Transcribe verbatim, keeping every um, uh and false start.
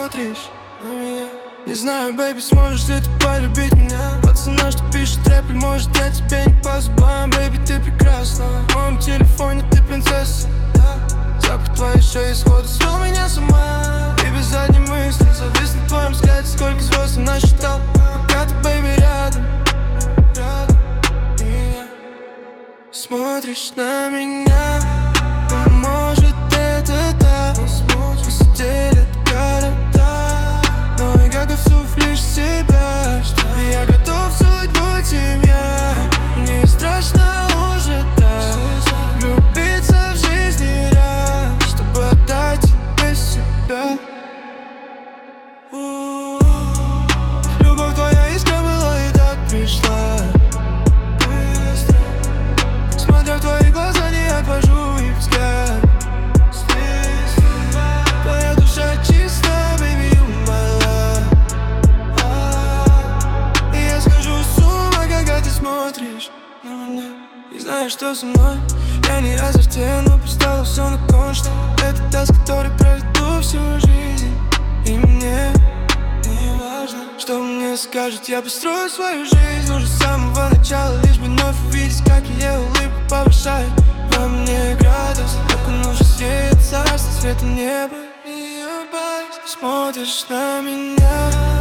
смотришь на меня. Не знаю, бэйби, сможешь ли ты полюбить меня. Пацана, что пишет рэп, и может я тебе не по зубам. Бэйби, ты прекрасна, в моем телефоне ты принцесса, да. Запах твоей шеи сходу свел меня с ума. И без задней мысли завис на твоем взгляде. Сколько звезд я насчитал, пока ты, бэйби, рядом, рядом. И я смотришь на меня. Может, это так, мы сидели от города, но я готов лишь себя. И я готов целовать тебя. Мне страшно уже так влюбиться в жизни раз, чтобы отдать тебе себя. У-у-у. Любовь твоя искра была и так пришла быстро. Смотря в твои глаза, не отвожу их взгляд. Твоя душа чиста, baby, you my love. И я схожу с ума, когда ты смотришь на меня. И знаешь, что со мной? Я не азартен, но поставил все на кон, что это та, с которой проведу всю жизнь. И мне не важно, что мне скажут. Я построю свою жизнь уже с самого начала, лишь бы вновь увидеть, как ее улыбка повышает во мне градус. Как он уже сеет царство цвета неба. И улыбаясь, смотришь на меня.